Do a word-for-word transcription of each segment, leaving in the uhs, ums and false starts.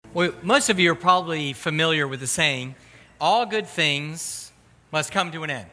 Well, most of you are probably familiar with the saying, all good things must come to an end.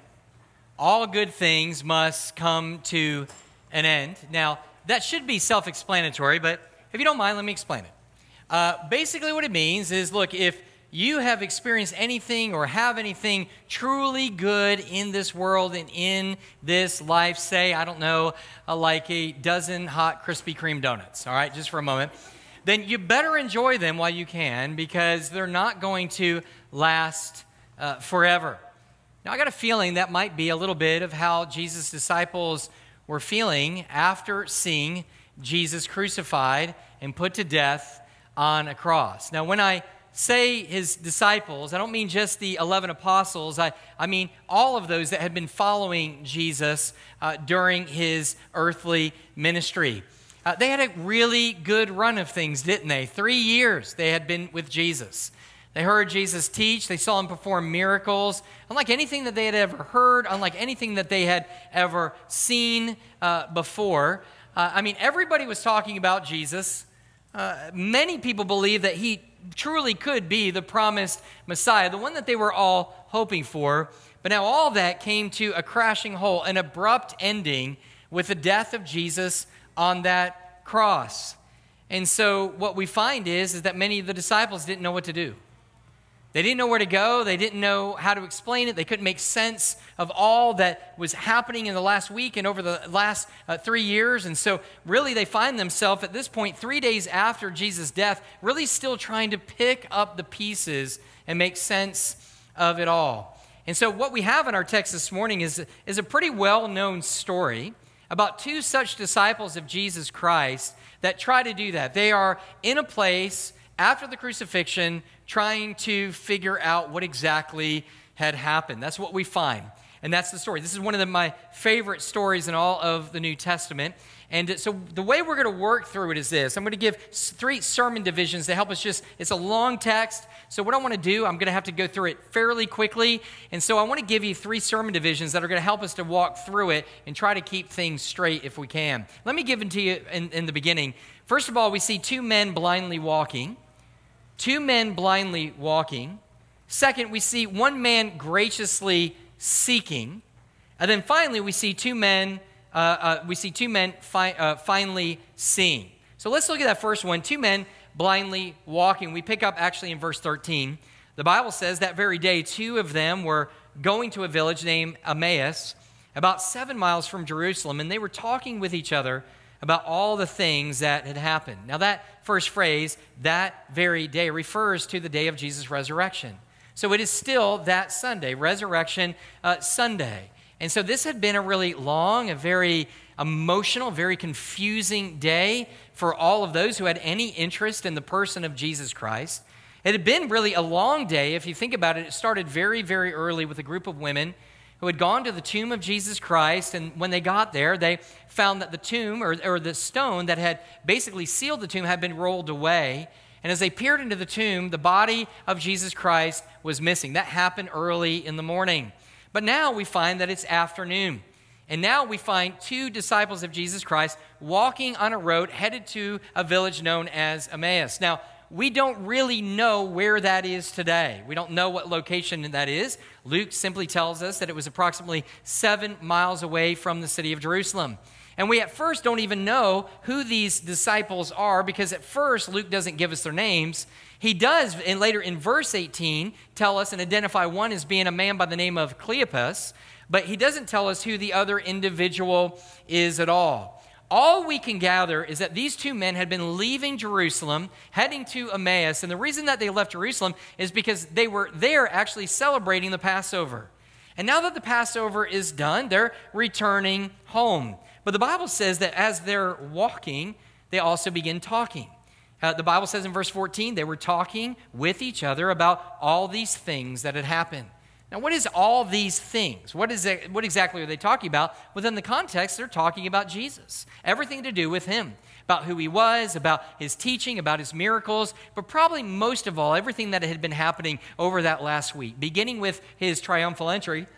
All good things must come to an end. Now, that should be self-explanatory, but if you don't mind, let me explain it. Uh, basically what it means is, look, if you have experienced anything or have anything truly good in this world and in this life, say, I don't know, uh, like a dozen hot Krispy Kreme donuts, all right, just for a moment, then you better enjoy them while you can, because they're not going to last uh, forever. Now, I got a feeling that might be a little bit of how Jesus' disciples were feeling after seeing Jesus crucified and put to death on a cross. Now, when I say his disciples, I don't mean just the eleven apostles. I, I mean all of those that had been following Jesus uh, during his earthly ministry. Uh, they had a really good run of things, didn't they? Three years they had been with Jesus. They heard Jesus teach. They saw him perform miracles. Unlike anything that they had ever heard, unlike anything that they had ever seen uh, before. Uh, I mean, everybody was talking about Jesus. Uh, many people believe that he truly could be the promised Messiah, the one that they were all hoping for. But now all that came to a crashing halt, an abrupt ending with the death of Jesus on that cross. And so what we find is, is that many of the disciples didn't know what to do. They didn't know where to go. They didn't know how to explain it. They couldn't make sense of all that was happening in the last week and over the last uh, three years. And so really they find themselves at this point, three days after Jesus' death, really still trying to pick up the pieces and make sense of it all. And so what we have in our text this morning is, is a pretty well-known story about two such disciples of Jesus Christ that try to do that. They are in a place after the crucifixion trying to figure out what exactly had happened. That's what we find. And that's the story. This is one of the, my favorite stories in all of the New Testament. And so the way we're going to work through it is this. I'm going to give three sermon divisions to help us just, it's a long text. So what I want to do, I'm going to have to go through it fairly quickly. And so I want to give you three sermon divisions that are going to help us to walk through it and try to keep things straight if we can. Let me give them to you in, in the beginning. First of all, we see two men blindly walking. Two men blindly walking. Second, we see one man graciously seeking. And then finally, we see two men uh, uh, we see two men fi- uh, finally seeing. So let's look at that first one. Two men blindly walking. We pick up actually in verse thirteen. The Bible says that very day, two of them were going to a village named Emmaus, about seven miles from Jerusalem, and they were talking with each other about all the things that had happened. Now that first phrase, that very day, refers to the day of Jesus' resurrection. So it is still that Sunday, Resurrection uh, Sunday. And so this had been a really long, a very emotional, very confusing day for all of those who had any interest in the person of Jesus Christ. It had been really a long day. If you think about it, it started very, very early with a group of women who had gone to the tomb of Jesus Christ, and when they got there, they found that the tomb, or, or the stone that had basically sealed the tomb, had been rolled away. And as they peered into the tomb, the body of Jesus Christ was missing. That happened early in the morning. But now we find that it's afternoon. And now we find two disciples of Jesus Christ walking on a road headed to a village known as Emmaus. Now, we don't really know where that is today. We don't know what location that is. Luke simply tells us that it was approximately seven miles away from the city of Jerusalem. And we at first don't even know who these disciples are, because at first Luke doesn't give us their names. He does, and later in verse eighteen, tell us and identify one as being a man by the name of Cleopas, but he doesn't tell us who the other individual is at all. All we can gather is that these two men had been leaving Jerusalem, heading to Emmaus, and the reason that they left Jerusalem is because they were there actually celebrating the Passover. And now that the Passover is done, they're returning home. But the Bible says that as they're walking, they also begin talking. Uh, the Bible says in verse fourteen, they were talking with each other about all these things that had happened. Now, what is all these things? What is it, what exactly are they talking about? Within the context, they're talking about Jesus. Everything to do with him, about who he was, about his teaching, about his miracles, but probably most of all, everything that had been happening over that last week, beginning with his triumphal entry,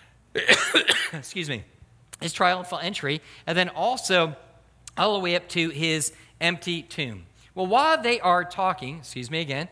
excuse me, his triumphal entry, and then also all the way up to his empty tomb. Well, while they are talking, excuse me again,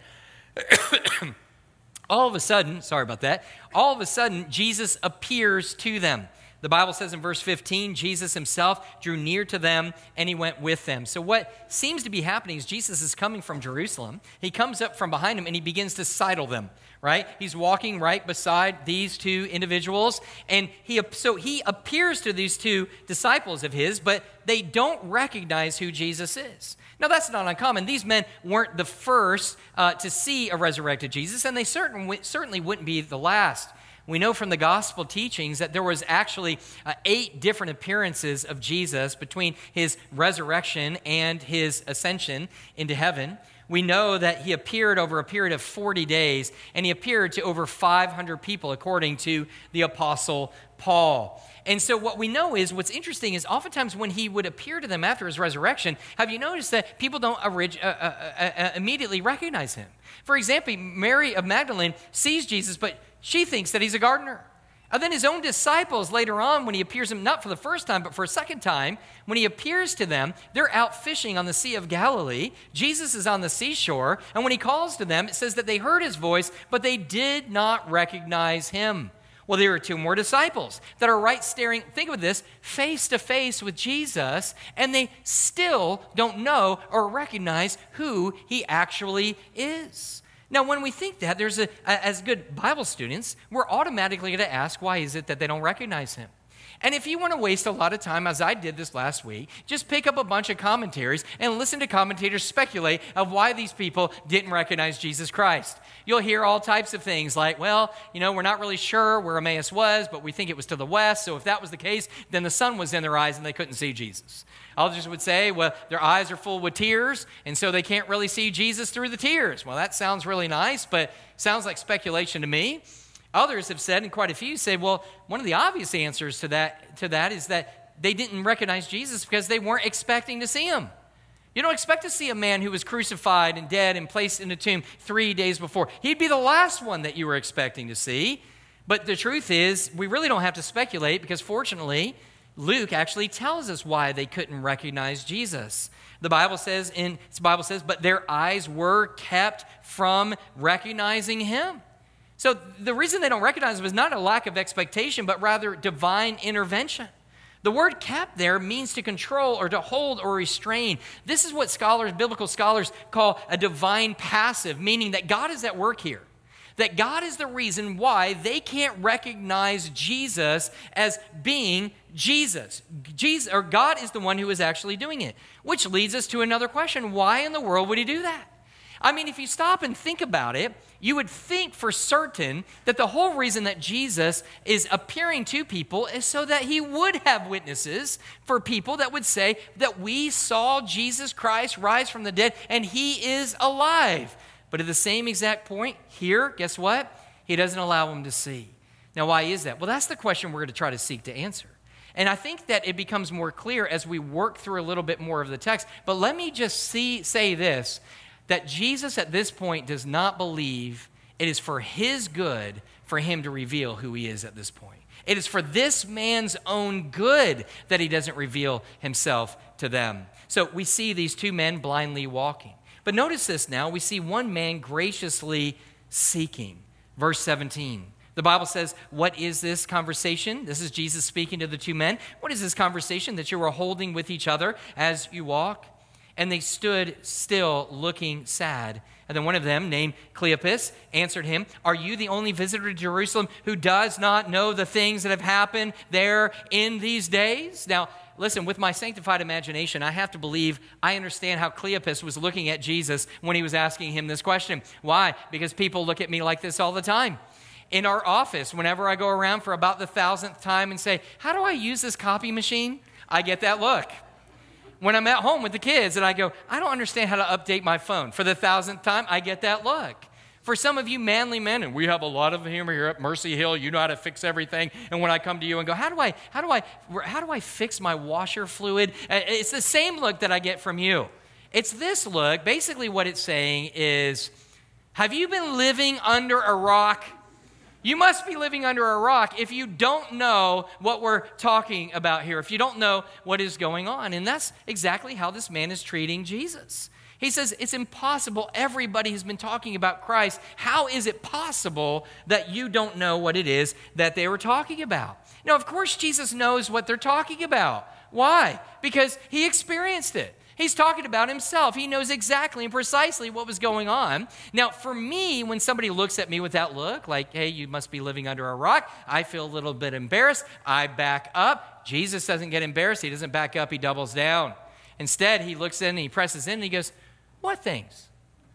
all of a sudden, sorry about that, all of a sudden, Jesus appears to them. The Bible says in verse fifteen, Jesus himself drew near to them and he went with them. So what seems to be happening is Jesus is coming from Jerusalem. He comes up from behind them and he begins to sidle them, right? He's walking right beside these two individuals. And he so he appears to these two disciples of his, but they don't recognize who Jesus is. Now, that's not uncommon. These men weren't the first uh, to see a resurrected Jesus, and they certain, certainly wouldn't be the last. We know from the gospel teachings that there was actually uh, eight different appearances of Jesus between his resurrection and his ascension into heaven. We know that he appeared over a period of forty days, and he appeared to over five hundred people, according to the Apostle Paul. And so what we know is, what's interesting is oftentimes when he would appear to them after his resurrection, have you noticed that people don't orig- uh, uh, uh, uh, immediately recognize him? For example, Mary of Magdalene sees Jesus, but she thinks that he's a gardener. And then his own disciples later on, when he appears to them, not for the first time, but for a second time, when he appears to them, they're out fishing on the Sea of Galilee. Jesus is on the seashore, and when he calls to them, it says that they heard his voice, but they did not recognize him. Well, there are two more disciples that are right staring, think of this, face to face with Jesus, and they still don't know or recognize who he actually is. Now, when we think that, there's a, as good Bible students, we're automatically going to ask, why is it that they don't recognize him? And if you want to waste a lot of time, as I did this last week, just pick up a bunch of commentaries and listen to commentators speculate of why these people didn't recognize Jesus Christ. You'll hear all types of things like, well, you know, we're not really sure where Emmaus was, but we think it was to the west. So if that was the case, then the sun was in their eyes and they couldn't see Jesus. Others would say, well, their eyes are full with tears, and so they can't really see Jesus through the tears. Well, that sounds really nice, but sounds like speculation to me. Others have said, and quite a few say, well, one of the obvious answers to that, to that is that they didn't recognize Jesus because they weren't expecting to see him. You don't expect to see a man who was crucified and dead and placed in a tomb three days before. He'd be the last one that you were expecting to see. But the truth is, we really don't have to speculate because fortunately, Luke actually tells us why they couldn't recognize Jesus. The Bible says, in the Bible says, but their eyes were kept from recognizing him. So the reason they don't recognize him is not a lack of expectation, but rather divine intervention. The word kept there means to control or to hold or restrain. This is what scholars, biblical scholars, call a divine passive, meaning that God is at work here. That God is the reason why they can't recognize Jesus as being Jesus. Jesus, or God is the one who is actually doing it. Which leads us to another question. Why in the world would he do that? I mean, if you stop and think about it, you would think for certain that the whole reason that Jesus is appearing to people is so that he would have witnesses for people that would say that we saw Jesus Christ rise from the dead and he is alive. But at the same exact point here, guess what? He doesn't allow them to see. Now, why is that? Well, that's the question we're going to try to seek to answer. And I think that it becomes more clear as we work through a little bit more of the text. But let me just see, say this, that Jesus at this point does not believe it is for his good for him to reveal who he is at this point. It is for this man's own good that he doesn't reveal himself to them. So we see these two men blindly walking. But notice this now, we see one man graciously seeking. Verse seventeen. The Bible says, what is this conversation? This is Jesus speaking to the two men. What is this conversation that you are holding with each other as you walk? And they stood still looking sad. And then one of them, named Cleopas, answered him, are you the only visitor to Jerusalem who does not know the things that have happened there in these days? Now, listen, with my sanctified imagination, I have to believe I understand how Cleopas was looking at Jesus when he was asking him this question. Why? Because people look at me like this all the time. In our office, whenever I go around for about the thousandth time and say, how do I use this copy machine? I get that look. When I'm at home with the kids and I go, I don't understand how to update my phone. For the thousandth time, I get that look. For some of you manly men, and we have a lot of them here at Mercy Hill, you know how to fix everything. And when I come to you and go, how do I, how do I, how do I fix my washer fluid? It's the same look that I get from you. It's this look. Basically what it's saying is, have you been living under a rock? You must be living under a rock if you don't know what we're talking about here, if you don't know what is going on. And that's exactly how this man is treating Jesus. He says, it's impossible. Everybody has been talking about Christ. How is it possible that you don't know what it is that they were talking about? Now, of course, Jesus knows what they're talking about. Why? Because he experienced it. He's talking about himself. He knows exactly and precisely what was going on. Now, for me, when somebody looks at me with that look, like, hey, you must be living under a rock, I feel a little bit embarrassed. I back up. Jesus doesn't get embarrassed. He doesn't back up. He doubles down. Instead, he looks in and he presses in and he goes, what things?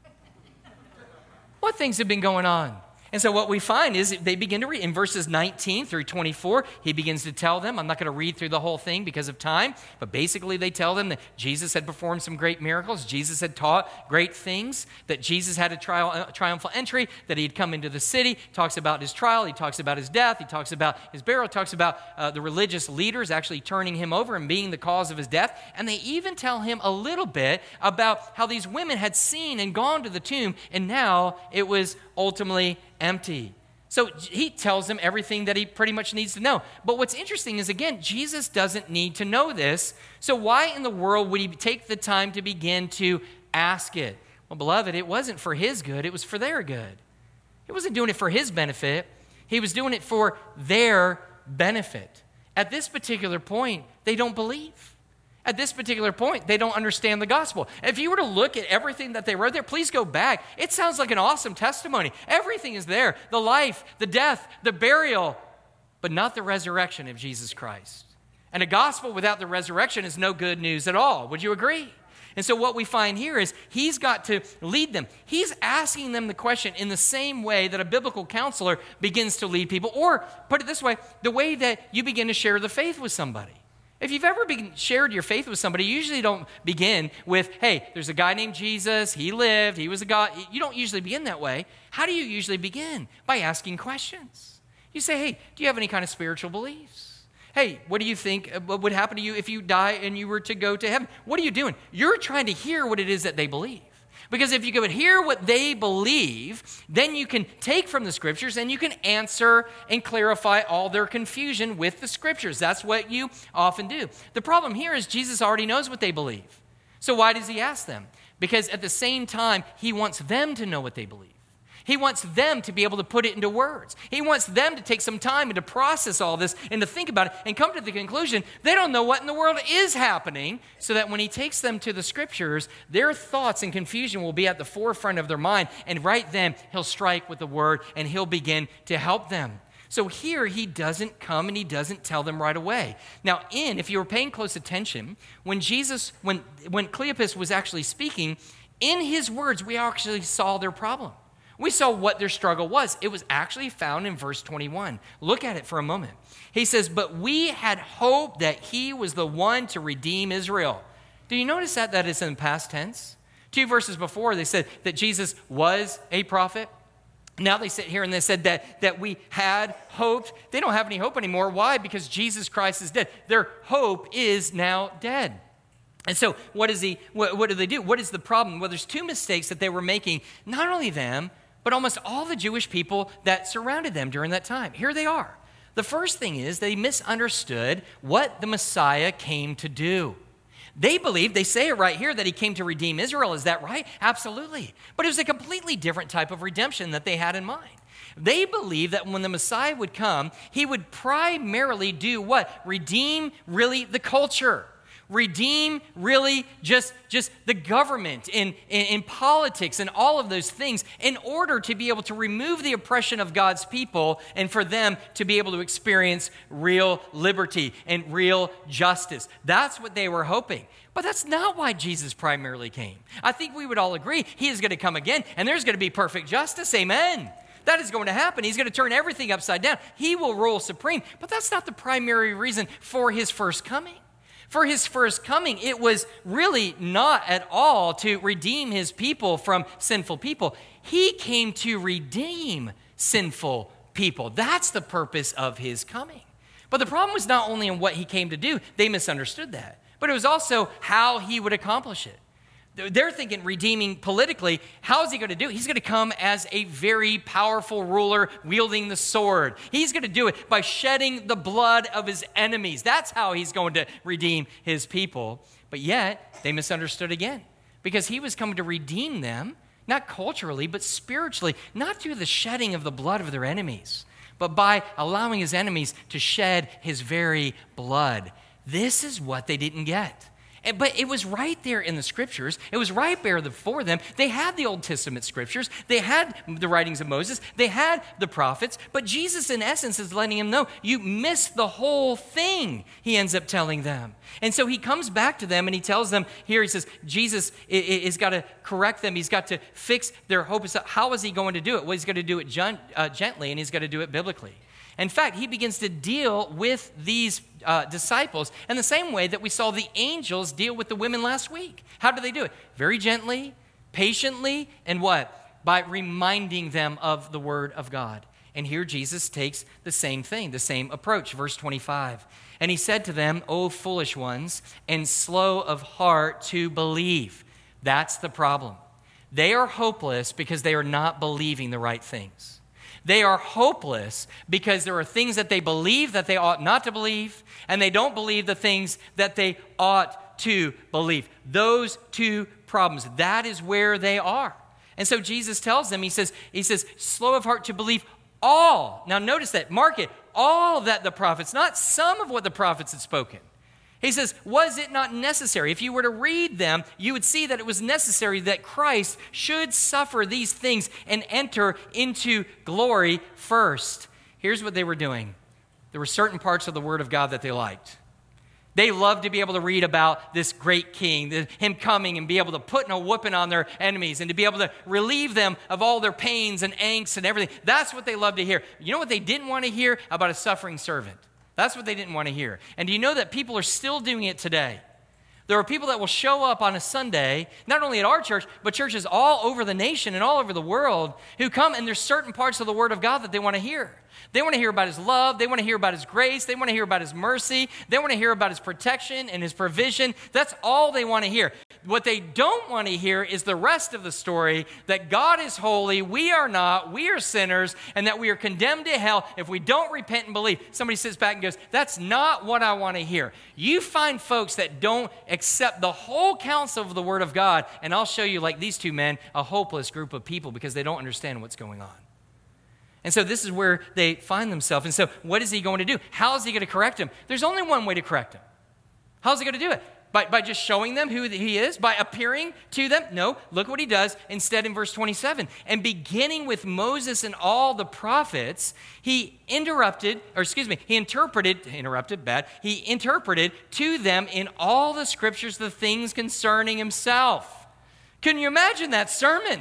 What things have been going on? And so what we find is they begin to read. In verses nineteen through twenty-four, he begins to tell them, I'm not going to read through the whole thing because of time, but basically they tell them that Jesus had performed some great miracles, Jesus had taught great things, that Jesus had a tri- uh, triumphal entry, that he had come into the city, talks about his trial, he talks about his death, he talks about his burial, talks about uh, the religious leaders actually turning him over and being the cause of his death, and they even tell him a little bit about how these women had seen and gone to the tomb, and now it was ultimately empty. So he tells them everything that he pretty much needs to know. But what's interesting is, again, Jesus doesn't need to know this. So why in the world would he take the time to begin to ask it? Well, beloved, it wasn't for his good. It was for their good. He wasn't doing it for his benefit. He was doing it for their benefit. At this particular point, they don't believe. At this particular point, they don't understand the gospel. If you were to look at everything that they wrote there, please go back. It sounds like an awesome testimony. Everything is there. The life, the death, the burial, but not the resurrection of Jesus Christ. And a gospel without the resurrection is no good news at all. Would you agree? And so what we find here is he's got to lead them. He's asking them the question in the same way that a biblical counselor begins to lead people. Or, put it this way, the way that you begin to share the faith with somebody. If you've ever been, shared your faith with somebody, you usually don't begin with, hey, there's a guy named Jesus, he lived, he was a God. You don't usually begin that way. How do you usually begin? By asking questions. You say, hey, do you have any kind of spiritual beliefs? Hey, what do you think what would happen to you if you die and you were to go to heaven? What are you doing? You're trying to hear what it is that they believe. Because if you could hear what they believe, then you can take from the scriptures and you can answer and clarify all their confusion with the scriptures. That's what you often do. The problem here is Jesus already knows what they believe. So why does he ask them? Because at the same time, he wants them to know what they believe. He wants them to be able to put it into words. He wants them to take some time and to process all this and to think about it and come to the conclusion they don't know what in the world is happening, so that when he takes them to the scriptures, their thoughts and confusion will be at the forefront of their mind, and right then he'll strike with the word and he'll begin to help them. So here he doesn't come and he doesn't tell them right away. Now, in, if you were paying close attention, when Jesus, when, when Cleopas was actually speaking, in his words, we actually saw their problem. We saw what their struggle was. It was actually found in verse twenty-one. Look at it for a moment. He says, but we had hoped that he was the one to redeem Israel. Do you notice that, that it's in past tense? Two verses before, they said that Jesus was a prophet. Now they sit here and they said that, that we had hoped. They don't have any hope anymore. Why? Because Jesus Christ is dead. Their hope is now dead. And so what is he? What, what do they do? What is the problem? Well, there's two mistakes that they were making, not only them, but almost all the Jewish people that surrounded them during that time. Here they are. The first thing is they misunderstood what the Messiah came to do. They believed, they say it right here, that he came to redeem Israel. Is that right? Absolutely. But it was a completely different type of redemption that they had in mind. They believed that when the Messiah would come, he would primarily do what? Redeem really the culture. Redeem really just, just the government in, in, in politics and all of those things in order to be able to remove the oppression of God's people and for them to be able to experience real liberty and real justice. That's what they were hoping. But that's not why Jesus primarily came. I think we would all agree he is going to come again and there's going to be perfect justice. Amen. That is going to happen. He's going to turn everything upside down. He will rule supreme. But that's not the primary reason for his first coming. For his first coming, it was really not at all to redeem his people from sinful people. He came to redeem sinful people. That's the purpose of his coming. But the problem was not only in what he came to do, they misunderstood that, but it was also how he would accomplish it. They're thinking redeeming politically. How is he going to do it? He's going to come as a very powerful ruler wielding the sword. He's going to do it by shedding the blood of his enemies. That's how he's going to redeem his people. But yet, they misunderstood again. because he was coming to redeem them, not culturally, but spiritually, not through the shedding of the blood of their enemies, but by allowing his enemies to shed his very blood. This is what they didn't get. But it was right there in the scriptures. It was right there before them. They had the Old Testament scriptures. They had the writings of Moses. They had the prophets. But Jesus, in essence, is letting them know, you missed the whole thing, he ends up telling them. And so he comes back to them and he tells them here, he says, Jesus has got to correct them. He's got to fix their hope. How is he going to do it? Well, he's going to do it gently, and he's got to do it biblically. In fact, he begins to deal with these uh, disciples in the same way that we saw the angels deal with the women last week. How do they do it? Very gently, patiently, and what? By reminding them of the word of God. And here Jesus takes the same thing, the same approach. Verse twenty-five. And he said to them, O foolish ones, and slow of heart to believe. That's the problem. They are hopeless because they are not believing the right things. They are hopeless because there are things that they believe that they ought not to believe, and they don't believe the things that they ought to believe. Those two problems, that is where they are. And so Jesus tells them, he says, he says, slow of heart to believe all. Now notice that, mark it, all that the prophets, not some of what the prophets had spoken. He says, was it not necessary? If you were to read them, you would see that it was necessary that Christ should suffer these things and enter into glory first. Here's what they were doing. There were certain parts of the Word of God that they liked. They loved to be able to read about this great king, the, him coming and be able to put a whooping on their enemies and to be able to relieve them of all their pains and angst and everything. That's what they loved to hear. You know what they didn't want to hear? About a suffering servant. That's what they didn't want to hear. And do you know that people are still doing it today? There are people that will show up on a Sunday, not only at our church, but churches all over the nation and all over the world who come, and there's certain parts of the Word of God that they want to hear. They want to hear about his love. They want to hear about his grace. They want to hear about his mercy. They want to hear about his protection and his provision. That's all they want to hear. What they don't want to hear is the rest of the story, that God is holy, we are not, we are sinners, and that we are condemned to hell if we don't repent and believe. Somebody sits back and goes, that's not what I want to hear. You find folks that don't accept the whole counsel of the Word of God, and I'll show you, like these two men, a hopeless group of people because they don't understand what's going on. And so this is where they find themselves. And so what is he going to do? How is he going to correct them? There's only one way to correct them. How's he going to do it? By, by just showing them who he is? By appearing to them? No. Look what he does instead in verse twenty-seven. And beginning with Moses and all the prophets, he interrupted, or excuse me, he interpreted, interrupted, bad, he interpreted to them in all the scriptures the things concerning himself. Can you imagine that sermon?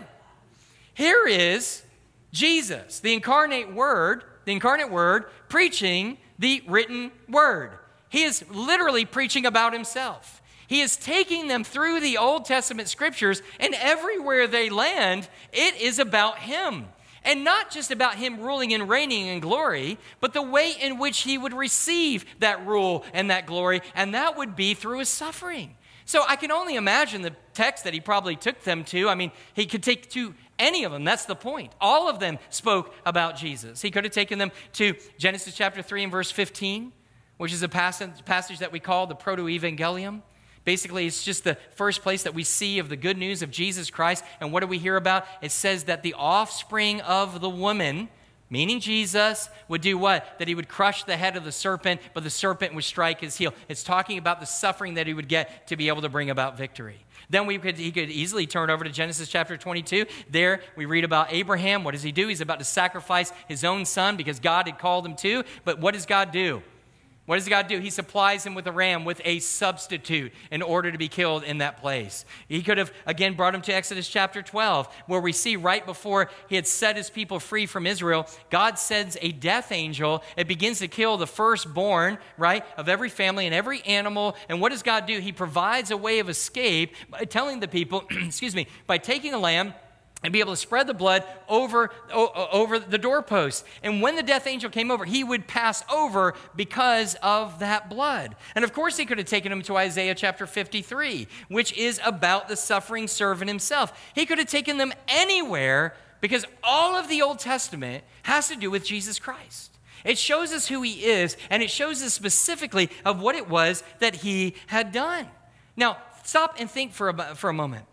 Here is Jesus, the incarnate word, the incarnate word, preaching the written word. He is literally preaching about himself. He is taking them through the Old Testament scriptures, and everywhere they land, it is about him. And not just about him ruling and reigning in glory, but the way in which he would receive that rule and that glory, and that would be through his suffering. So I can only imagine the text that he probably took them to. I mean, he could take to any of them. That's the point. All of them spoke about Jesus. He could have taken them to Genesis chapter three and verse fifteen, which is a passage, passage that we call the Proto-Evangelium. Basically, it's just the first place that we see of the good news of Jesus Christ. And what do we hear about? It says that the offspring of the woman, meaning Jesus, would do what? That he would crush the head of the serpent, but the serpent would strike his heel. It's talking about the suffering that he would get to be able to bring about victory. Then we could, he could easily turn over to Genesis chapter twenty-two. There we read about Abraham. What does he do? He's about to sacrifice his own son because God had called him to. But what does God do? What does God do? He supplies him with a ram, with a substitute in order to be killed in that place. He could have, again, brought him to Exodus chapter twelve, where we see right before he had set his people free from Israel, God sends a death angel. It begins to kill the firstborn, right, of every family and every animal. And what does God do? He provides a way of escape by telling the people, excuse me, by taking a lamb and be able to spread the blood over, o- over the doorpost. And when the death angel came over, he would pass over because of that blood. And of course, he could have taken him to Isaiah chapter fifty-three, which is about the suffering servant himself. He could have taken them anywhere because all of the Old Testament has to do with Jesus Christ. It shows us who he is, and it shows us specifically of what it was that he had done. Now, stop and think for a, for a moment.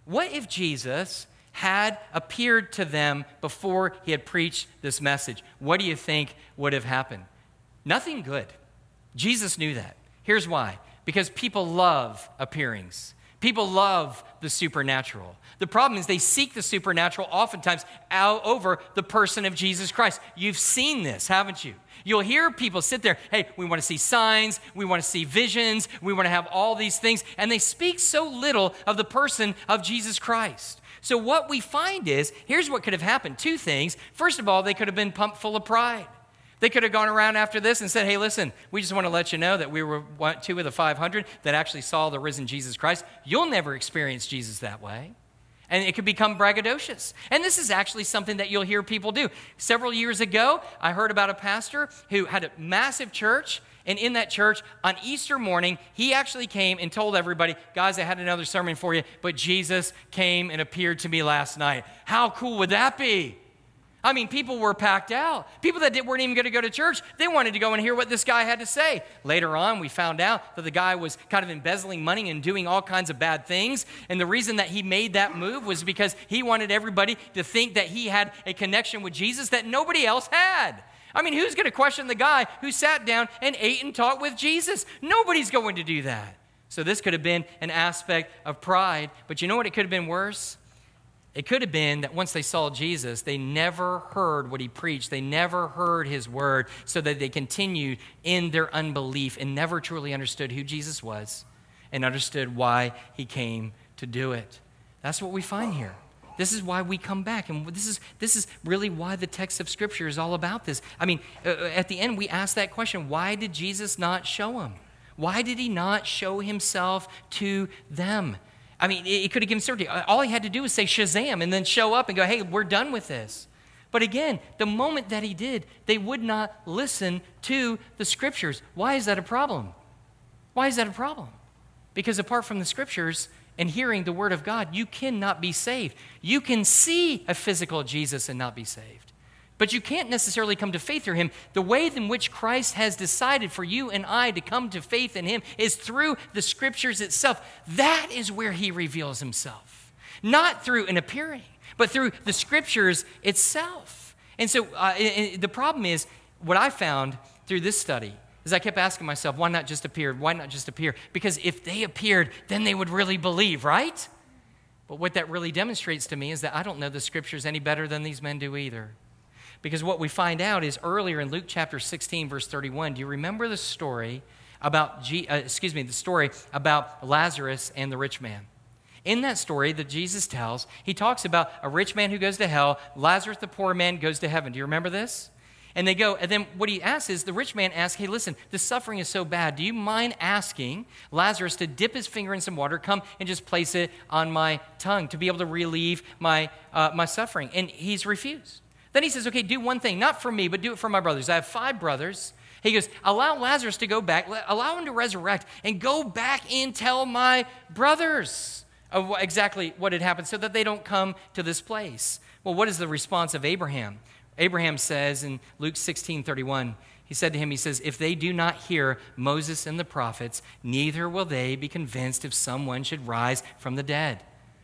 What if Jesus had appeared to them before he had preached this message? What do you think would have happened? Nothing good. Jesus knew that. Here's why. Because people love appearings. People love the supernatural. The problem is they seek the supernatural oftentimes out over the person of Jesus Christ. You've seen this, haven't you? You'll hear people sit there, hey, we want to see signs, we want to see visions, we want to have all these things, and they speak so little of the person of Jesus Christ. So what we find is, here's what could have happened. Two things. First of all, they could have been pumped full of pride. They could have gone around after this and said, hey, listen, we just want to let you know that we were one, two of the five hundred that actually saw the risen Jesus Christ. You'll never experience Jesus that way. And it could become braggadocious. And this is actually something that you'll hear people do. Several years ago, I heard about a pastor who had a massive church. And in that church, on Easter morning, he actually came and told everybody, guys, I had another sermon for you, but Jesus came and appeared to me last night. How cool would that be? I mean, people were packed out. People that weren't even going to go to church, they wanted to go and hear what this guy had to say. Later on, we found out that the guy was kind of embezzling money and doing all kinds of bad things. And the reason that he made that move was because he wanted everybody to think that he had a connection with Jesus that nobody else had. I mean, who's going to question the guy who sat down and ate and talked with Jesus? Nobody's going to do that. So this could have been an aspect of pride. But you know what? It could have been worse. It could have been that once they saw Jesus, they never heard what he preached. They never heard his word, so that they continued in their unbelief and never truly understood who Jesus was and understood why he came to do it. That's what we find here. This is why we come back, and this is this is really why the text of Scripture is all about this. I mean, uh, at the end, we ask that question, why did Jesus not show him? Why did he not show himself to them? I mean, it could have given certainty. All he had to do was say Shazam and then show up and go, hey, we're done with this. But again, the moment that he did, they would not listen to the Scriptures. Why is that a problem? Why is that a problem? Because apart from the Scriptures and hearing the Word of God, you cannot be saved. You can see a physical Jesus and not be saved. But you can't necessarily come to faith through him. The way in which Christ has decided for you and I to come to faith in him is through the Scriptures itself. That is where he reveals himself. Not through an appearing, but through the Scriptures itself. And so uh, the problem is, what I found through this study is I kept asking myself, why not just appear? Why not just appear? Because if they appeared, then they would really believe, right? But what that really demonstrates to me is that I don't know the Scriptures any better than these men do either. Because what we find out is earlier in Luke chapter sixteen, verse thirty-one, do you remember the story about, G, uh, excuse me, the story about Lazarus and the rich man? In that story that Jesus tells, he talks about a rich man who goes to hell, Lazarus the poor man goes to heaven. Do you remember this? And they go, and then what he asks is, the rich man asks, hey, listen, the suffering is so bad. Do you mind asking Lazarus to dip his finger in some water, come and just place it on my tongue to be able to relieve my uh, my suffering? And he's refused. Then he says, okay, do one thing, not for me, but do it for my brothers. I have five brothers. He goes, allow Lazarus to go back, allow him to resurrect, and go back and tell my brothers of exactly what had happened so that they don't come to this place. Well, what is the response of Abraham? Abraham says in Luke sixteen thirty-one, he said to him, he says, if they do not hear Moses and the prophets, neither will they be convinced if someone should rise from the dead.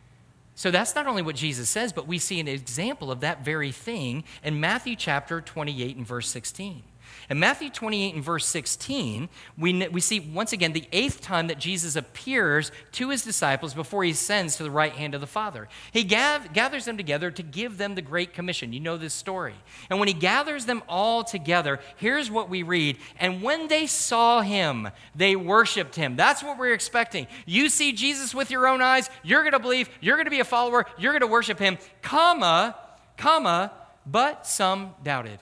So that's not only what Jesus says, but we see an example of that very thing in Matthew chapter twenty-eight and verse sixteen. In Matthew twenty-eight and verse sixteen, we, we see once again the eighth time that Jesus appears to his disciples before he ascends to the right hand of the Father. He gav- gathers them together to give them the Great Commission. You know this story. And when he gathers them all together, here's what we read. And when they saw him, they worshiped him. That's what we're expecting. You see Jesus with your own eyes, you're going to believe, you're going to be a follower, you're going to worship him, comma, comma, but some doubted.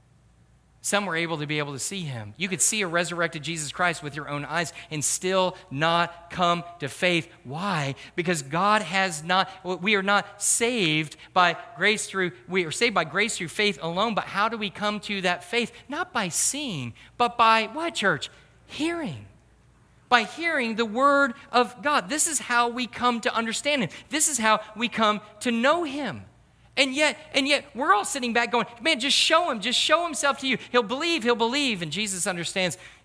Some were able to be able to see him. You could see a resurrected Jesus Christ with your own eyes and still not come to faith. Why? Because God has not, we are not saved by grace through, we are saved by grace through faith alone, but how do we come to that faith? Not by seeing, but by what, church? Hearing. By hearing the word of God. This is how we come to understand him. This is how we come to know him. And yet, and yet we're all sitting back going, man, just show him, just show himself to you. He'll believe, he'll believe. And Jesus understands,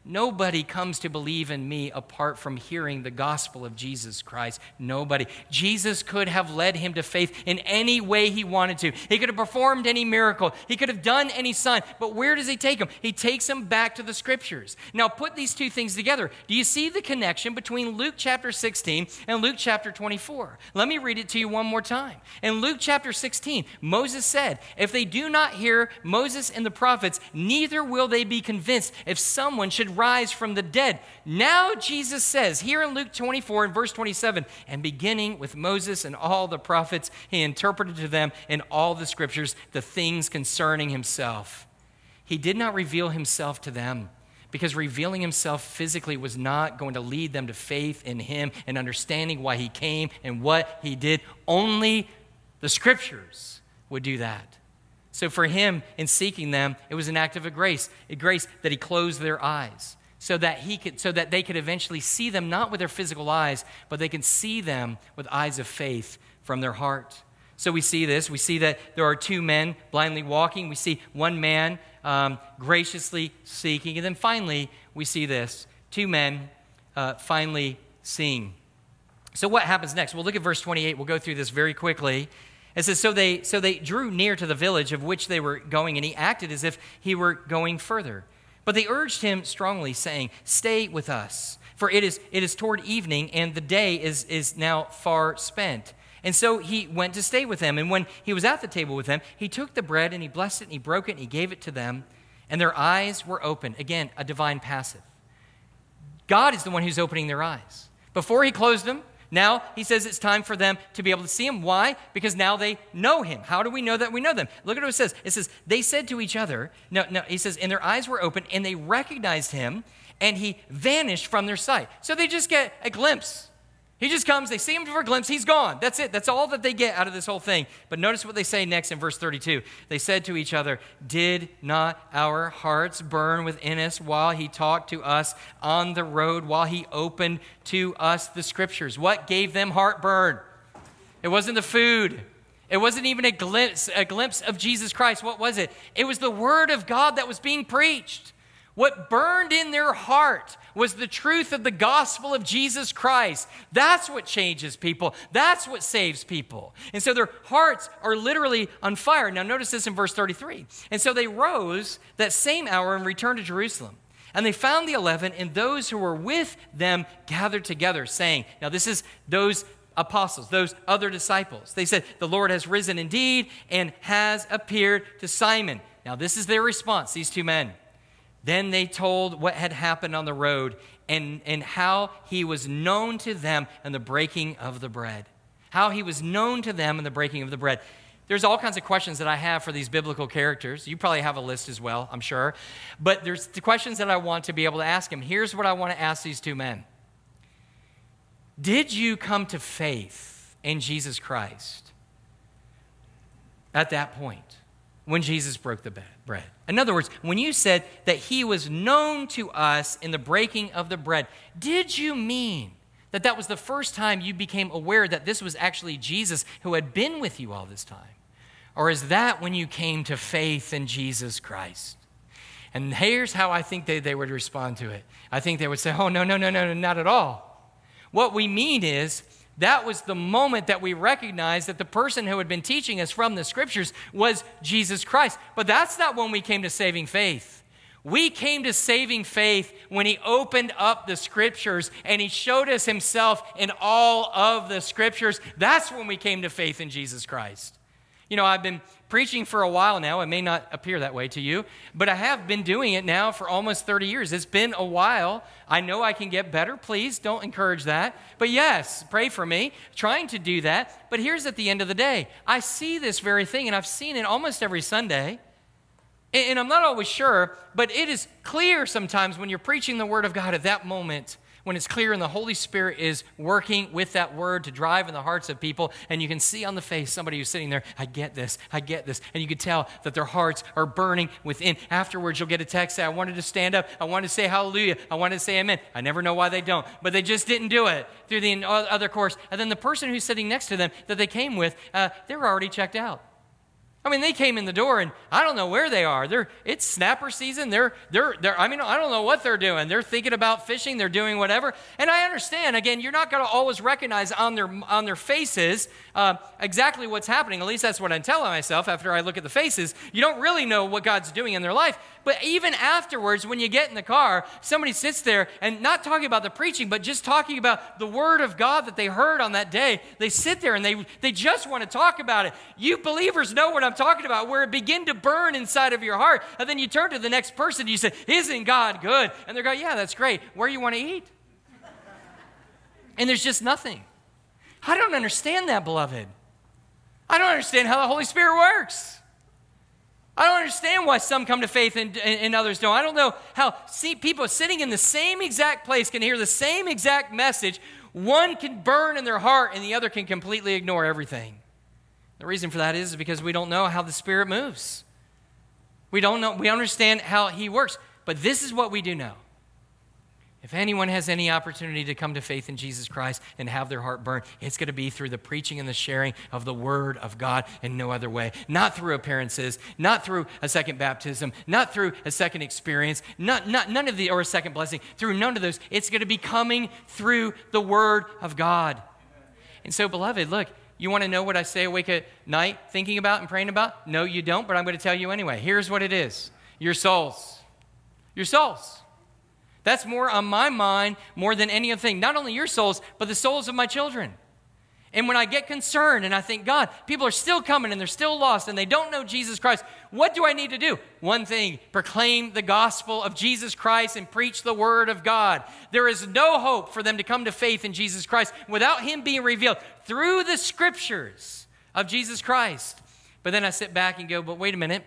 Nobody comes to believe in me apart from hearing the gospel of Jesus Christ. Nobody. Jesus could have led him to faith in any way he wanted to. He could have performed any miracle. He could have done any sign. But where does he take him? He takes him back to the scriptures. Now put these two things together. Do you see the connection between Luke chapter sixteen and Luke chapter twenty-four? Let me read it to you one more time. In Luke chapter sixteen, Moses said, if they do not hear Moses and the prophets, neither will they be convinced if someone should rise from the dead. Now Jesus says here in Luke twenty-four and verse twenty-seven, and beginning with Moses and all the prophets, he interpreted to them in all the scriptures the things concerning himself. He did not reveal himself to them because revealing himself physically was not going to lead them to faith in him and understanding why he came and what he did. Only the scriptures would do that. So for him, in seeking them, it was an act of a grace, a grace that he closed their eyes so that he could, so that they could eventually see them not with their physical eyes, but they can see them with eyes of faith from their heart. So we see this. We see that there are two men blindly walking. We see one man um, graciously seeking. And then finally, we see this. Two men uh, finally seeing. So what happens next? Well, look at verse twenty-eight. We'll go through this very quickly. It says, so they, so they drew near to the village of which they were going, and he acted as if he were going further. But they urged him strongly, saying, stay with us, for it is, it is toward evening, and the day is, is now far spent. And so he went to stay with them. And when he was at the table with them, he took the bread, and he blessed it, and he broke it, and he gave it to them. And their eyes were open. Again, a divine passive. God is the one who's opening their eyes. Before he closed them, now he says it's time for them to be able to see him. Why? Because now they know him. How do we know that we know them? Look at what it says. It says, they said to each other, no, no, he says, and their eyes were open, and they recognized him, and he vanished from their sight. So they just get a glimpse. He just comes, they see him for a glimpse, he's gone. That's it. That's all that they get out of this whole thing. But notice what they say next in verse thirty-two. They said to each other, did not our hearts burn within us while he talked to us on the road, while he opened to us the scriptures? What gave them heartburn? It wasn't the food. It wasn't even a glimpse, a glimpse of Jesus Christ. What was it? It was the word of God that was being preached. What burned in their heart was the truth of the gospel of Jesus Christ. That's what changes people. That's what saves people. And so their hearts are literally on fire. Now notice this in verse thirty-three. And so they rose that same hour and returned to Jerusalem. And they found the eleven and those who were with them gathered together, saying, now this is those apostles, those other disciples. They said, the Lord has risen indeed and has appeared to Simon. Now this is their response, these two men. Then they told what had happened on the road and, and how he was known to them in the breaking of the bread. How he was known to them in the breaking of the bread. There's all kinds of questions that I have for these biblical characters. You probably have a list as well, I'm sure. But there's the questions that I want to be able to ask him. Here's what I want to ask these two men. Did you come to faith in Jesus Christ at that point when Jesus broke the bread? In other words, when you said that he was known to us in the breaking of the bread, did you mean that that was the first time you became aware that this was actually Jesus who had been with you all this time? Or is that when you came to faith in Jesus Christ? And here's how I think they, they would respond to it. I think they would say, oh, no, no, no, no, no, not at all. What we mean is, that was the moment that we recognized that the person who had been teaching us from the scriptures was Jesus Christ. But that's not when we came to saving faith. We came to saving faith when he opened up the scriptures and he showed us himself in all of the scriptures. That's when we came to faith in Jesus Christ. You know, I've been preaching for a while now. It may not appear that way to you, but I have been doing it now for almost thirty years. It's been a while. I know I can get better. Please don't encourage that. But yes, pray for me, trying to do that. But here's at the end of the day, I see this very thing, and I've seen it almost every Sunday. And I'm not always sure, but it is clear sometimes when you're preaching the word of God at that moment, when it's clear and the Holy Spirit is working with that word to drive in the hearts of people, and you can see on the face somebody who's sitting there, I get this, I get this, and you can tell that their hearts are burning within. Afterwards, you'll get a text say, I wanted to stand up, I wanted to say hallelujah, I wanted to say amen. I never know why they don't, but they just didn't do it through the other course. And then the person who's sitting next to them that they came with, uh, they were already checked out. I mean, they came in the door, and I don't know where they are. They're, it's snapper season. They're, they're, they're, I mean, I don't know what they're doing. They're thinking about fishing. They're doing whatever. And I understand, again, you're not going to always recognize on their, on their faces uh, exactly what's happening. At least that's what I'm telling myself after I look at the faces. You don't really know what God's doing in their life. But even afterwards, when you get in the car, somebody sits there and not talking about the preaching, but just talking about the word of God that they heard on that day. They sit there and they, they just want to talk about it. You believers know what I'm talking about, where it begin to burn inside of your heart. And then you turn to the next person and you say, isn't God good? And they're going, yeah, that's great. Where do you want to eat? And there's just nothing. I don't understand that, beloved. I don't understand how the Holy Spirit works. I don't understand why some come to faith and, and, and others don't. I don't know how see, people sitting in the same exact place can hear the same exact message. One can burn in their heart and the other can completely ignore everything. The reason for that is because we don't know how the Spirit moves. We don't know. We understand how He works. But this is what we do know. If anyone has any opportunity to come to faith in Jesus Christ and have their heart burn, it's going to be through the preaching and the sharing of the Word of God in no other way. Not through appearances, not through a second baptism, not through a second experience, not, not none of the, or a second blessing, through none of those. It's going to be coming through the Word of God. And so, beloved, look, you want to know what I stay awake at night thinking about and praying about? No, you don't, but I'm going to tell you anyway. Here's what it is. Your souls. Your souls. That's more on my mind more than any other thing. Not only your souls, but the souls of my children. And when I get concerned and I think, God, people are still coming and they're still lost and they don't know Jesus Christ, what do I need to do? One thing, proclaim the gospel of Jesus Christ and preach the word of God. There is no hope for them to come to faith in Jesus Christ without Him being revealed through the scriptures of Jesus Christ. But then I sit back and go, but wait a minute.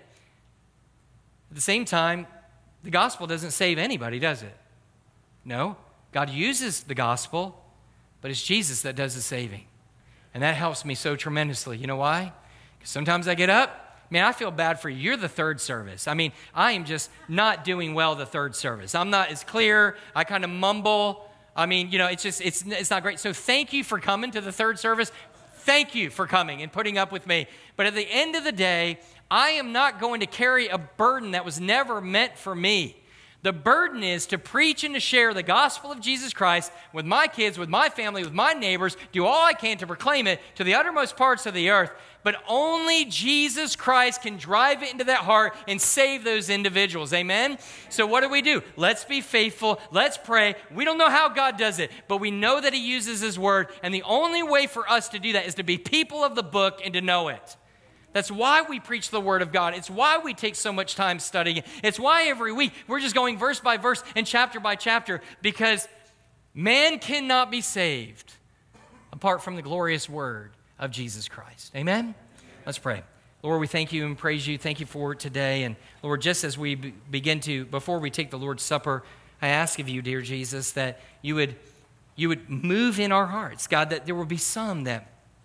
At the same time, the gospel doesn't save anybody, does it? No, God uses the gospel, but it's Jesus that does the saving. And that helps me so tremendously. You know why? Because sometimes I get up, man, I feel bad for you. You're the third service. I mean, I am just not doing well the third service. I'm not as clear. I kind of mumble. I mean, you know, it's just, it's, it's not great. So thank you for coming to the third service. Thank you for coming and putting up with me. But at the end of the day, I am not going to carry a burden that was never meant for me. The burden is to preach and to share the gospel of Jesus Christ with my kids, with my family, with my neighbors, do all I can to proclaim it to the uttermost parts of the earth. But only Jesus Christ can drive it into that heart and save those individuals. Amen? So what do we do? Let's be faithful. Let's pray. We don't know how God does it, but we know that He uses His word. And the only way for us to do that is to be people of the book and to know it. That's why we preach the Word of God. It's why we take so much time studying it. It's why every week we're just going verse by verse and chapter by chapter, because man cannot be saved apart from the glorious Word of Jesus Christ. Amen? Let's pray. Lord, we thank You and praise You. Thank You for today. And Lord, just as we begin to, before we take the Lord's Supper, I ask of You, dear Jesus, that You would, you would move in our hearts. God, that there will be some that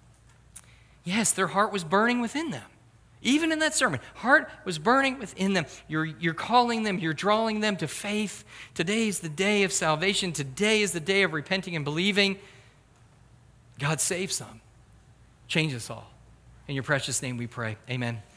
yes, their heart was burning within them. Even in that sermon, heart was burning within them. You're, you're calling them, you're drawing them to faith. Today is the day of salvation. Today is the day of repenting and believing. God, save some. Change us all. In Your precious name we pray. Amen.